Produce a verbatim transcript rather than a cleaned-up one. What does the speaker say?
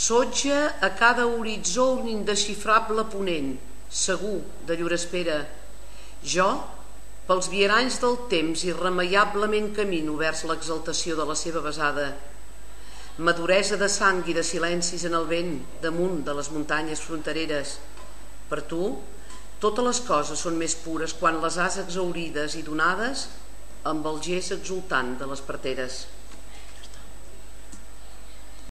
Sotja a cada horitzó un indesxifrable ponent, segur de llur espera. Jo, pels viaranys del temps, irremeiablement camino vers l'exaltació de la seva besada. Maduresa de sang i de silencis en el vent, damunt de les muntanyes frontereres. Per tu, totes les coses són més pures quan les has exhaurides i donades amb el gest exultant de les parteres.